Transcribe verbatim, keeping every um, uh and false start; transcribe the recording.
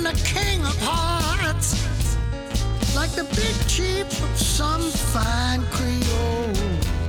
the king of hearts, like the big chief of some fine Creole.